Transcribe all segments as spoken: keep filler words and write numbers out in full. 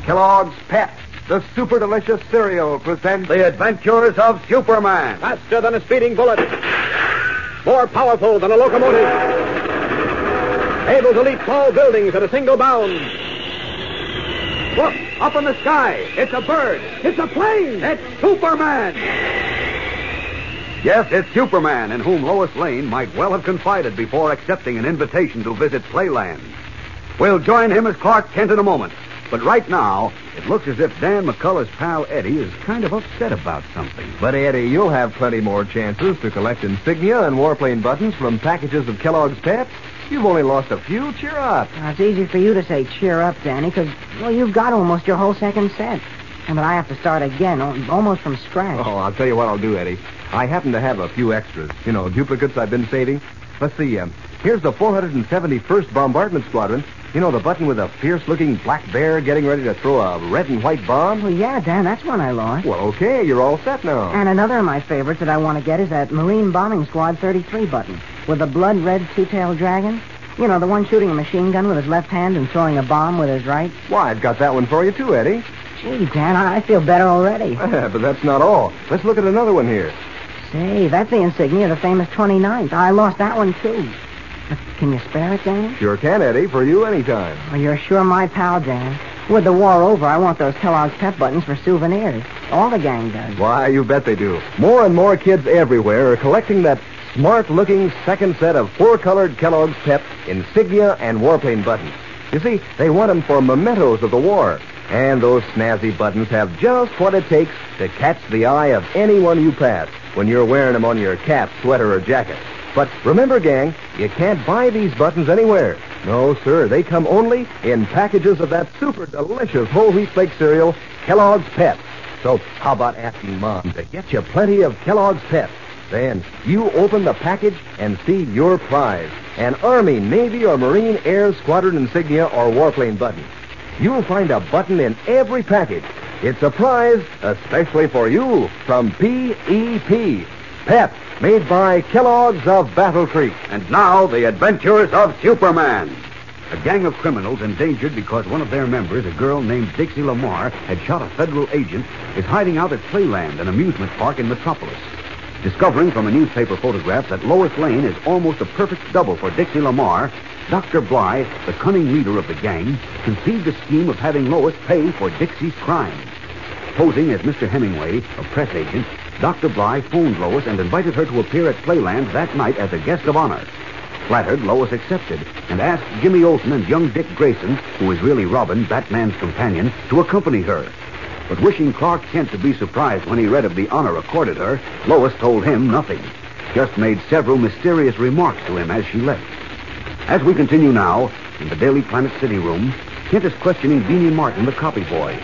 Kellogg's Pep, the super delicious cereal, presents The Adventures of Superman. Faster than a speeding bullet. More powerful than a locomotive. Able to leap tall buildings at a single bound. Look, up in the sky. It's a bird. It's a plane. It's Superman. Yes, it's Superman, in whom Lois Lane might well have confided before accepting an invitation to visit Playland. We'll join him as Clark Kent in a moment. But right now, it looks as if Dan McCullough's pal Eddie is kind of upset about something. But, Eddie, you'll have plenty more chances to collect insignia and warplane buttons from packages of Kellogg's Pep. You've only lost a few. Cheer up. Now, it's easy for you to say cheer up, Danny, because, well, you've got almost your whole second set. And but I have to start again, al- almost from scratch. Oh, I'll tell you what I'll do, Eddie. I happen to have a few extras. You know, duplicates I've been saving. Let's see. Um, here's the four hundred seventy-first Bombardment Squadron. You know, the button with a fierce-looking black bear getting ready to throw a red and white bomb? Well, yeah, Dan, that's one I lost. Well, okay, you're all set now. And another of my favorites that I want to get is that Marine Bombing Squad thirty-three button with the blood-red two-tailed dragon. You know, the one shooting a machine gun with his left hand and throwing a bomb with his right. Why, I've got that one for you, too, Eddie. Gee, Dan, I feel better already. But that's not all. Let's look at another one here. Say, that's the insignia of the famous twenty-ninth. I lost that one, too. Can you spare it, Dan? Sure can, Eddie. For you anytime. Well, you're sure my pal, Dan. With the war over, I want those Kellogg's Pep buttons for souvenirs. All the gang does. Why, you bet they do. More and more kids everywhere are collecting that smart-looking second set of four-colored Kellogg's Pep insignia and warplane buttons. You see, they want them for mementos of the war. And those snazzy buttons have just what it takes to catch the eye of anyone you pass when you're wearing them on your cap, sweater, or jacket. But remember, gang, you can't buy these buttons anywhere. No, sir, they come only in packages of that super delicious whole wheat flake cereal, Kellogg's Pep. So how about asking Mom to get you plenty of Kellogg's Pep? Then you open the package and see your prize, an Army, Navy, or Marine Air Squadron insignia or warplane button. You'll find a button in every package. It's a prize especially for you from P E P. Pep, made by Kellogg's of Battle Creek. And now, The Adventures of Superman. A gang of criminals endangered because one of their members, a girl named Dixie Lamar, had shot a federal agent, is hiding out at Playland, an amusement park in Metropolis. Discovering from a newspaper photograph that Lois Lane is almost a perfect double for Dixie Lamar, Doctor Bly, the cunning leader of the gang, conceived a scheme of having Lois pay for Dixie's crimes. Posing as Mister Hemingway, a press agent, Doctor Bly phoned Lois and invited her to appear at Playland that night as a guest of honor. Flattered, Lois accepted and asked Jimmy Olsen and young Dick Grayson, who is really Robin, Batman's companion, to accompany her. But wishing Clark Kent to be surprised when he read of the honor accorded her, Lois told him nothing. Just made several mysterious remarks to him as she left. As we continue now, in the Daily Planet City room, Kent is questioning Beanie Martin, the copy boy.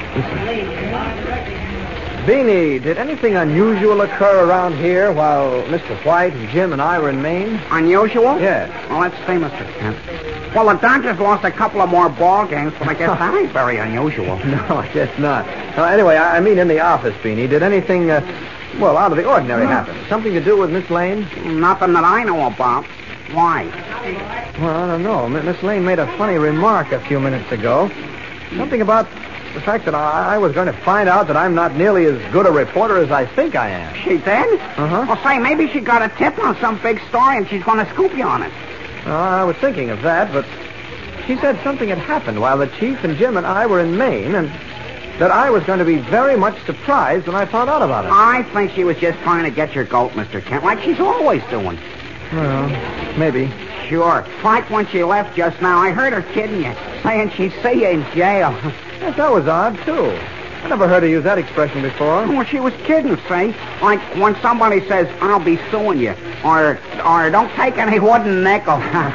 Listen. Beanie, did anything unusual occur around here while Mister White, Jim, and I were in Maine? Unusual? Yes. Well, let's see, Mister Kent. Well, the Dodgers lost a couple of more ball games, but I guess that ain't very unusual. No, I guess not. Uh, anyway, I I mean in the office, Beanie. Did anything, uh, well, out of the ordinary happen? Something to do with Miss Lane? Nothing that I know about. Why? Well, I don't know. M- Miss Lane made a funny remark a few minutes ago. Something about the fact that I, I was going to find out that I'm not nearly as good a reporter as I think I am. She did? Uh-huh. Well, say, maybe she got a tip on some big story and she's going to scoop you on it. Uh, I was thinking of that, but she said something had happened while the Chief and Jim and I were in Maine, and that I was going to be very much surprised when I found out about it. I think she was just trying to get your goat, Mister Kent, like she's always doing. Well, maybe. Sure. Like when she left just now, I heard her kidding you, saying she'd see you in jail. Yes, that was odd, too. I never heard her use that expression before. Well, she was kidding, see? Like when somebody says, I'll be suing you, or or don't take any wooden nickel.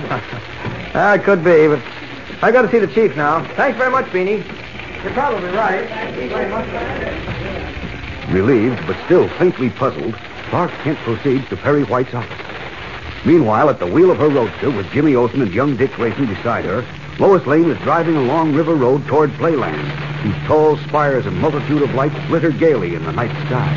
Ah, it could be, but I've got to see the Chief now. Thanks very much, Beanie. You're probably right. Thank you very much. Relieved, but still faintly puzzled, Clark Kent proceeds to Perry White's office. Meanwhile, at the wheel of her roadster, with Jimmy Olsen and young Dick Grayson beside her, Lois Lane is driving along River Road toward Playland, whose tall spires and multitude of lights glitter gaily in the night sky.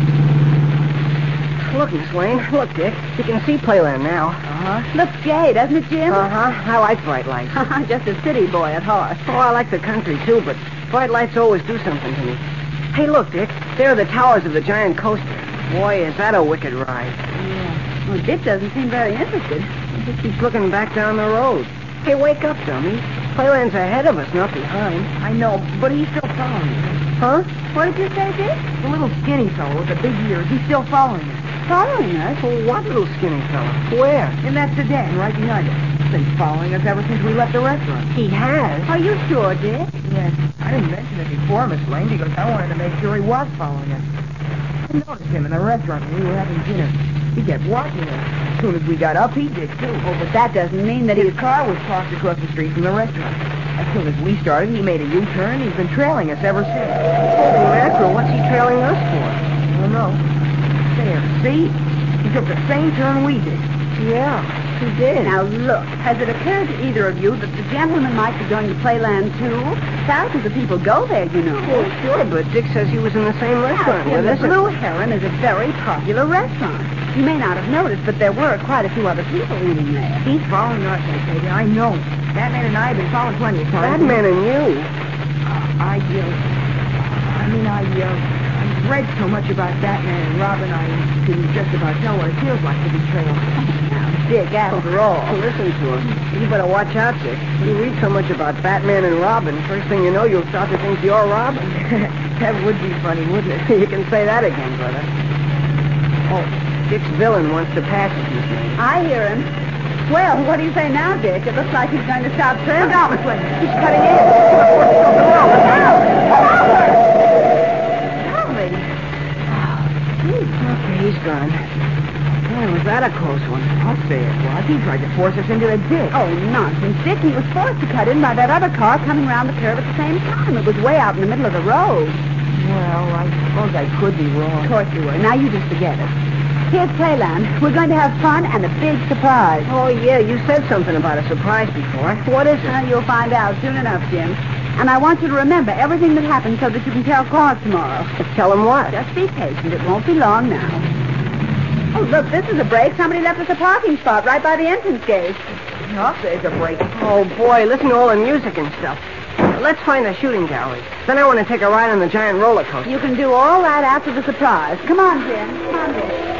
Look, Miss Lane. Look, Dick. You can see Playland now. Uh-huh. Looks gay, doesn't it, Jim? Uh-huh. I like bright lights. Just a city boy at heart. Oh, I like the country, too, but bright lights always do something to me. Hey, look, Dick. There are the towers of the giant coaster. Boy, is that a wicked ride. Yeah. Well, Dick doesn't seem very interested. He just keeps looking back down the road. Hey, wake up, dummy. Playland's ahead of us, not behind. I know, but he's still following us. Huh? What did you say, Dick? The little skinny fellow with the big ears, he's still following us. Following us? Well, what little skinny fella? Where? In that sedan right behind us. He's been following us ever since we left the restaurant. He has? Are you sure, Dick? Yes. I didn't mention it before, Miss Lane, because I wanted to make sure he was following us. I noticed him in the restaurant when we were having dinner. He kept watching us. As soon as we got up, he did, too. Oh, but that doesn't mean that His he's... car was parked across the street from the restaurant. As soon as we started, he made a U-turn. He's been trailing us ever since. Holy mackerel, what's he trailing us for? I don't know. There, see? He took the same turn we did. Yeah, he did. Now, look, has it occurred to either of you that the gentleman might be going to Playland, too? Thousands of people go there, you know. Well, sure, but Dick says he was in the same restaurant Now, with the us. Blue Heron is a very popular restaurant. You may not have noticed, but there were quite a few other people eating there. He's following us, I tell you. I know. That man and I have been following plenty of times. That man and you. Uh, I, uh, I mean, I, uh... I've read so much about Batman and Robin, I can just about tell what it feels like to be trailed. Now, Dick, after all... Listen to him. You better watch out, Dick. You read so much about Batman and Robin, first thing you know, you'll start to think you're Robin. That would be funny, wouldn't it? You can say that again, brother. Oh, Dick's villain wants to pass us, Miss Lane. I hear him. Well, what do you say now, Dick? It looks like he's going to stop trailing. Look out, Miss Lane. He's cutting in. Okay, he's gone. Boy, was that a close one. I'll say it was. He tried to force us into the ditch. Oh, nonsense, Dick. He was forced to cut in by that other car coming round the curve at the same time. It was way out in the middle of the road. Well, I suppose I could be wrong. Of course you were. Now you just forget it. Here's Playland. We're going to have fun and a big surprise. Oh, yeah, you said something about a surprise before. What is it? Uh, you'll find out soon enough, Jim. And I want you to remember everything that happened so that you can tell Claude tomorrow. Tell him what? Just be patient. It won't be long now. Oh, look, this is a break. Somebody left us a parking spot right by the entrance gate. I'll say it's a break. Oh, boy, listen to all the music and stuff. Let's find a shooting gallery. Then I want to take a ride on the giant roller coaster. You can do all that after the surprise. Come on, Jim. Come on,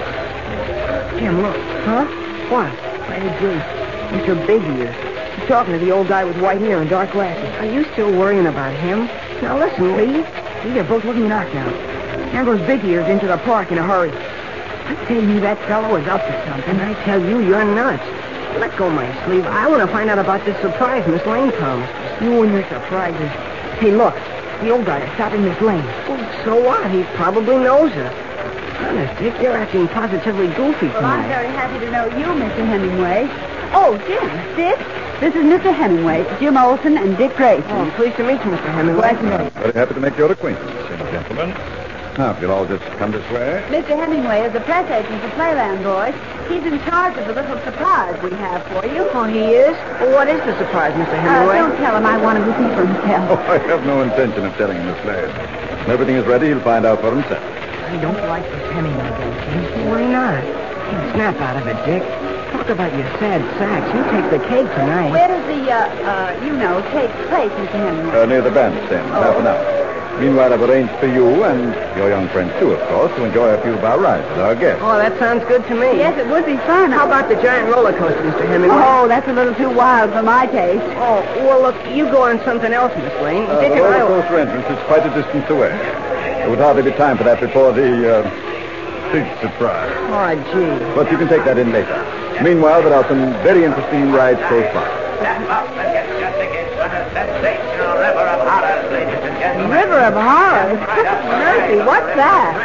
Jim. Jim, look. Huh? What? By the gate. Mister Big Ears. He's talking to the old guy with white hair and dark glasses. Are you still worrying about him? Now listen, Lee. See, they're both looking knocked now. There goes Big Ears into the park in a hurry. I tell you, that fellow is up to something. I tell you, you're nuts. Let go my sleeve. I want to find out about this surprise Miss Lane promised us. You and your surprises. Hey, look. The old guy is stopping Miss Lane. Well, so what? He probably knows her. Honest, Dick, you're acting positively goofy Well, I'm tonight. very happy to know you, Mister Hemingway. Oh, Jim, Dick, this is Mister Hemingway, Jim Olson, and Dick Grayson. Oh, pleased to meet you, Mister Hemingway. Glad to know you. Very happy to make your acquaintance, young gentlemen. Now, if you'll all just come this way. Mister Hemingway is the press agent for Playland, boys. He's in charge of the little surprise we have for you. Oh, he is? Well, what is the surprise, Mister Uh, Hemingway? don't tell him I want him to see for Oh, himself. I have no intention of telling him, Miss Lane. When everything is ready, he'll find out for himself. I don't like this Hemingway guy. Why not? Hey, snap out of it, Dick. Talk about your sad sacks. You take the cake tonight. Where does the, uh, uh, you know, take place, Mister Hemingway? Uh, near the bandstand, Oh. half an hour. Meanwhile, I've arranged for you and your young friends, too, of course, to enjoy a few of our rides with our guests. Oh, that sounds good to me. Yes, it would be fun. How about the giant roller coaster, Mister Hemingway? Oh, that's a little too wild for my taste. Oh, well, look, you go on something else, Miss Lane. Uh, Dick the and I... roller coaster entrance is quite a distance away. There would hardly be time for that before the, uh, big surprise. Oh, gee. But you can take that in later. Meanwhile, there are some very interesting rides close by. Stand up and get your tickets for the sensational River of Horrors, ladies and gentlemen. River of Horrors? Mercy, what's that?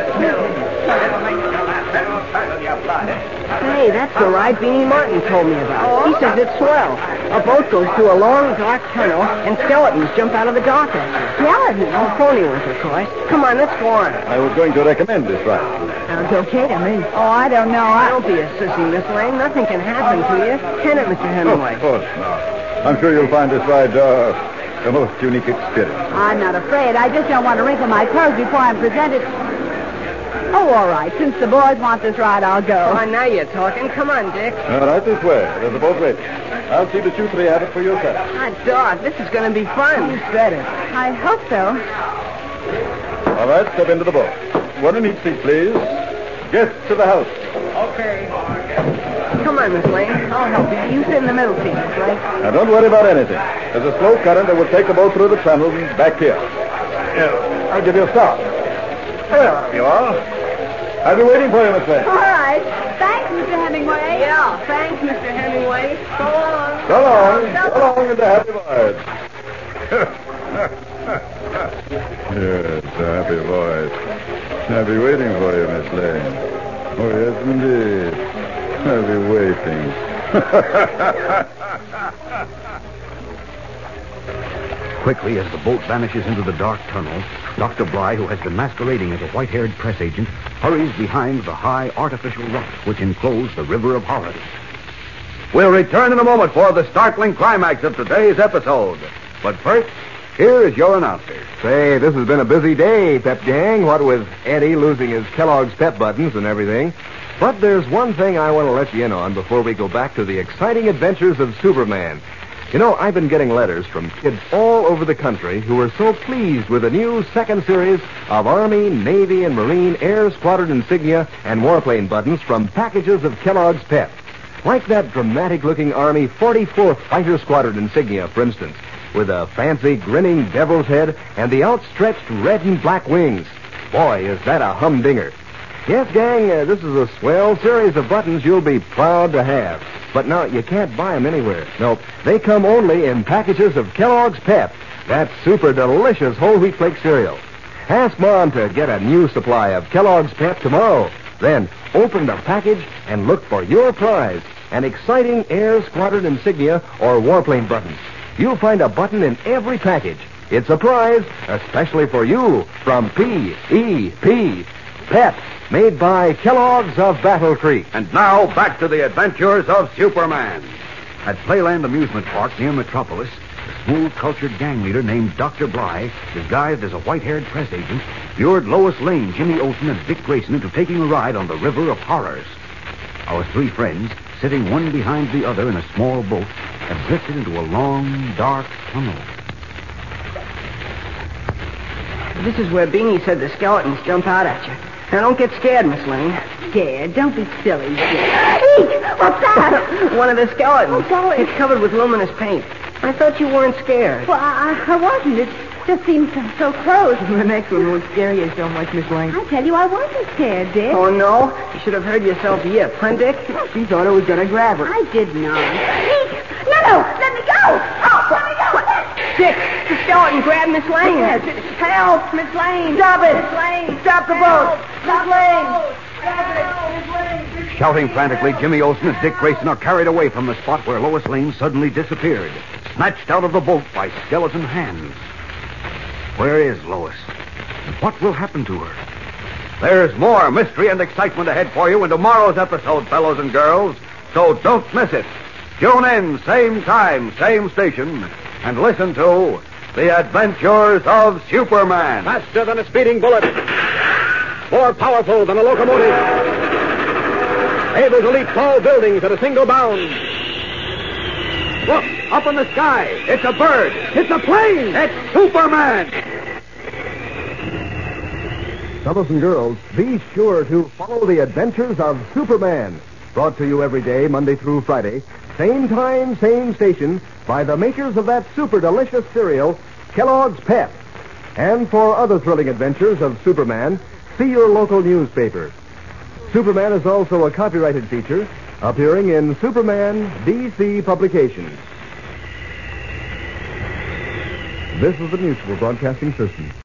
Hey, that's the ride Beanie Martin told me about. He says it's swell. A boat goes through a long, dark tunnel, and skeletons jump out of the dock at you. Skeletons? Oh, phony ones, of course. Come on, let's go on. I was going to recommend this ride. Sounds okay to me. Oh, I don't know. I Don't be a sissy, Miss Lane. Nothing can happen to you. Can it, Mister Oh, Hemingway? of course not. I'm sure you'll find this ride uh, a most unique experience. I'm not afraid. I just don't want to wrinkle my clothes before I'm presented. Oh, all right. Since the boys want this ride, I'll go. Oh, now you're talking. Come on, Dick. All right, this way. There's a boat ready. I'll see that you three have it for yourself. Hot dog, this is going to be fun. Who said it? I hope so. All right, step into the boat. One in each seat, please. Guests to the house. Okay. Come on, Miss Lane. I'll help you. You sit in the middle seat, Miss Lane. Now, don't worry about anything. There's a slow current that will take the boat through the channel and back here. Here, I'll give you a start. There you are. I'll be waiting for you, Miss Lane. All right. Thanks, Mister Hemingway. Yeah, thanks, Mister Hemingway. So long. So long. So long and a happy voyage. Yes, a happy voyage. I'll be waiting for you, Miss Lane. Oh, yes, indeed. I'll be waiting. Quickly, as the boat vanishes into the dark tunnel, Doctor Bly, who has been masquerading as a white-haired press agent, hurries behind the high artificial rocks which enclose the River of Horrors. We'll return in a moment for the startling climax of today's episode. But first, here is your announcer. Say, this has been a busy day, Pep Gang, what with Eddie losing his Kellogg's Pep buttons and everything. But there's one thing I want to let you in on before we go back to the exciting adventures of Superman. You know, I've been getting letters from kids all over the country who are so pleased with the new second series of Army, Navy, and Marine Air Squadron insignia and warplane buttons from packages of Kellogg's Pep. Like that dramatic-looking Army forty-fourth Fighter Squadron insignia, for instance, with a fancy grinning devil's head and the outstretched red and black wings. Boy, is that a humdinger. Yes, gang, uh, this is a swell series of buttons you'll be proud to have. But now, you can't buy them anywhere. Nope, they come only in packages of Kellogg's Pep, that super delicious whole wheat flake cereal. Ask Mom to get a new supply of Kellogg's Pep tomorrow. Then, open the package and look for your prize, an exciting Air Squadron insignia or warplane button. You'll find a button in every package. It's a prize, especially for you, from P E P. Pep, made by Kellogg's of Battle Creek. And now, back to the adventures of Superman. At Playland Amusement Park near Metropolis, a smooth-cultured gang leader named Doctor Bly, disguised as a white-haired press agent, lured Lois Lane, Jimmy Olsen, and Dick Grayson into taking a ride on the River of Horrors. Our three friends, sitting one behind the other in a small boat, have drifted into a long, dark tunnel. This is where Beanie said the skeletons jump out at you. Now, don't get scared, Miss Lane. Scared? Don't be silly, Dick. Eek! What's that? One of the skeletons. Oh, golly. It's covered with luminous paint. I thought you weren't scared. Well, I, I wasn't. It just seemed so, so close. The next one won't scare you so much, Miss Lane. I tell you, I wasn't scared, Dick. Oh, no? You should have heard yourself yip, huh, Dick? She thought I was going to grab her. I did not. Eek! No, no! Let me go! Oh, let me go! Dick, the skeleton grabbed Miss Lane. Help, Miss Lane! Stop it! Miss Lane! Stop the boat! Miss Lane! Stop it! Miss Lane! Shouting frantically, Jimmy Olsen and Dick Grayson are carried away from the spot where Lois Lane suddenly disappeared, snatched out of the boat by skeleton hands. Where is Lois? And what will happen to her? There's more mystery and excitement ahead for you in tomorrow's episode, fellows and girls, so don't miss it. Tune in, same time, same station, and listen to The Adventures of Superman. Faster than a speeding bullet. More powerful than a locomotive. Able to leap tall buildings at a single bound. Look, up in the sky. It's a bird. It's a plane. It's Superman. Fellows and girls, be sure to follow the adventures of Superman. Brought to you every day, Monday through Friday. Same time, same station, by the makers of that super delicious cereal, Kellogg's Pep. And for other thrilling adventures of Superman, see your local newspaper. Superman is also a copyrighted feature appearing in Superman D C Publications. This is the Mutual Broadcasting System.